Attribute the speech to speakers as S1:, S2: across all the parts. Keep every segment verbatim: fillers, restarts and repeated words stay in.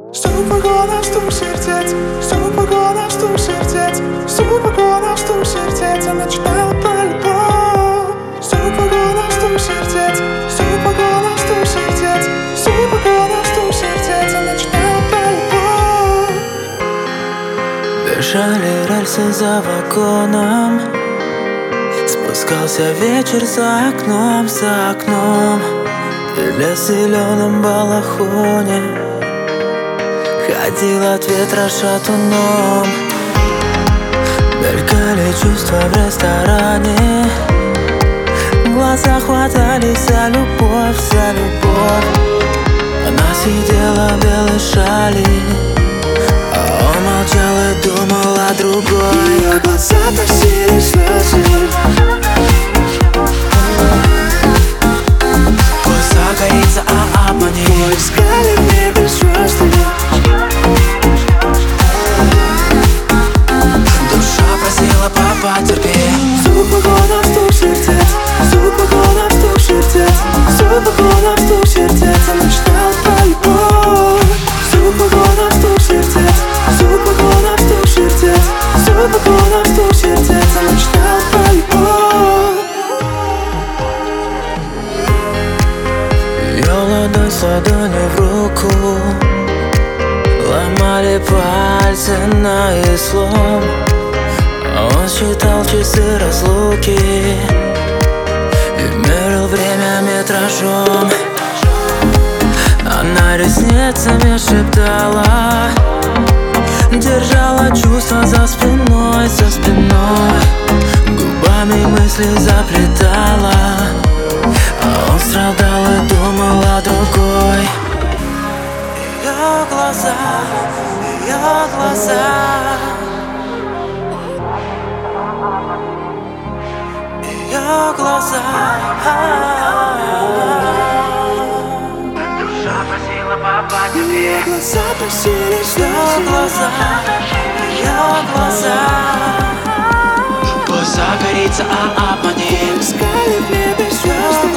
S1: Супергона стук сердец, супергона стук сердец, супергона стук сердец. Она читала про любовь. Супергона стук сердец, супергона стук сердец, супергона стук сердец. Она читала про любовь.
S2: Бежали рельсы за вагоном, спускался вечер за окном, за окном. И лес в зеленом балахоне ходил от ветра шатуном. Мелькали чувства в ресторане, глаза хватались за любовь, за любовь. Она сидела в белой шали, а он молчал и думал о другой.
S1: Ее глаза просили слезы,
S2: пусть загорится, а обмани.
S1: искали в небе звезды.
S2: Душа просила, папа, терпи.
S1: Супергона стук сердец, супергона стук сердец, супергона стук сердец. Она читала про любовь. Супергона стук сердец, супергона стук сердец, супергона стук сердец. Она читала про любовь.
S2: Ее ладонь с ладонью в руку, ломали пальцы на излом. А он считал часы разлуки и мерил время метражом. Она ресницами шептала, держала чувства за спиной, за спиной. Губами мысли заплетала, а он страдал и думал о другой. Ее глаза, ее глаза, ее глаза. Душа просила, папа,
S1: Ее
S2: тебе.
S1: глаза просили
S2: Ее
S1: слезы,
S2: глаза, ее глаза. Пусть загорится, а обмани.
S1: искали в небе звезды.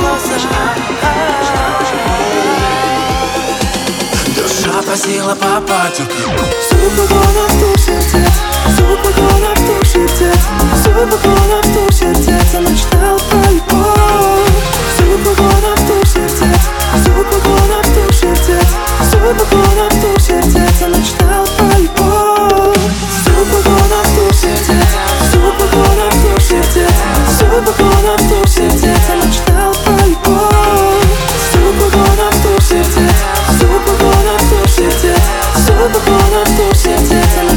S2: Душа просила, папа, терпи.
S1: Супергона стук сердец, супергона стук сердец, супергона стук сердец. Она читала про любовь. Супергона стук сердец, супергона стук сердец, супергона стук сердец. Она читала про любовь. Супергона стук сердец, супергона стук сердец, супергона стук сердец. Она читала про любовь. Супергона стук сердец, супергона стук сердец, супергона стук сердец.